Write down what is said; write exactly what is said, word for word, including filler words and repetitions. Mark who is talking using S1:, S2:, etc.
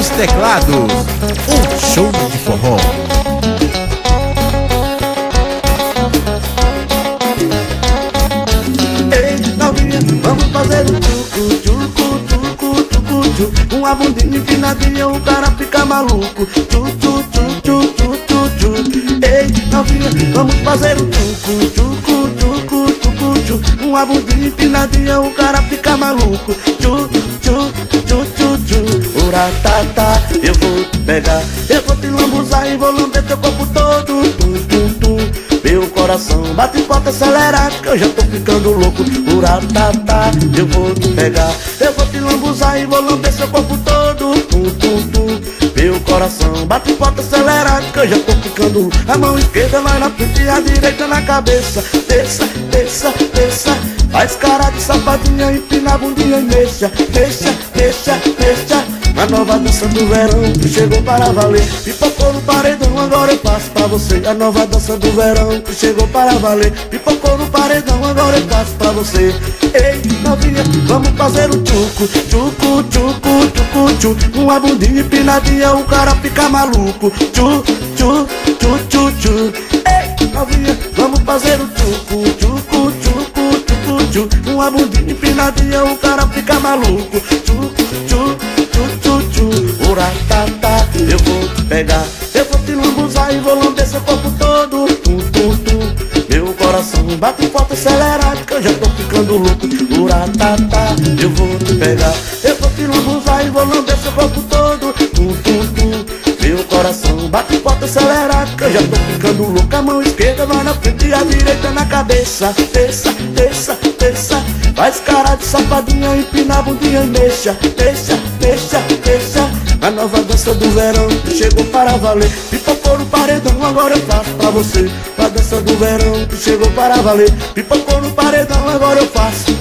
S1: nos teclados, um show de forró.
S2: Ei, novinha, vamos fazer um tchucu, tchucu, tchucu, tchucu, tchucu. Uma bundinha empinadinha, o cara fica maluco. Tchu, tchu, tchu, tchu, tchu, tchu, tchu. Ei, novinha, vamos fazer um tchucu, tchucu, tchucu, tchucu, tchu. Uma bundinha empinadinha, o cara fica maluco. Tchu, tchu, tchu, tchu, tchu. Uratata, eu vou te pegar, eu vou te lambuzar e vou lamber teu corpo todo. Tum, tum, tum. Meu coração bate forte acelerado, que eu já tô ficando louco. Uratata, eu vou te pegar, eu vou te lambuzar e vou lamber seu corpo todo. Tum, tum, tum. Meu coração bate forte acelerado, que eu já tô ficando louco. A mão esquerda vai na frente e a direita na cabeça. Desça, desça, desça. Faz cara de safadinha, empina a bundinha e mexa. Mexa, mexa, mexa. A nova dança do verão que chegou para valer. Pipocou no paredão, agora eu passo pra você. A nova dança do verão que chegou para valer. Pipocou no paredão, agora eu passo pra você. Ei, novinha, vamos fazer um tchucu, tchucu, tchucu, tchucu, tchu. Uma bundinha empinadinha, o cara fica maluco. Tchu, tchu, tchu, tchu, tchu. Ei, novinha, vamos fazer um tchucu, tchucu, tchucu, tchucu, tchu. Uma bundinha empinadinha, o cara fica maluco. Tchu, tchu, tchu, tchu. Uratata, eu vou te pegar, eu vou te lambuzar e vou lamber seu corpo todo. Tum, tum, tum. Meu coração bate forte acelerado, que eu já tô ficando louco. Uratata, eu vou te pegar, eu vou te lambuzar e vou lamber seu corpo todo. Tum, tum, tum. Meu coração bate forte acelerado, que eu já tô ficando louco. A mão esquerda vai na frente e a direita na cabeça. Desça, desça, desça. Faz cara de safadinha, empina a bundinha e mexa. Deixa, deixa, deixa. A nova dança do verão que chegou para valer. Pipocou no paredão, agora eu faço pra você. A dança do verão que chegou para valer. Pipocou no paredão, agora eu faço.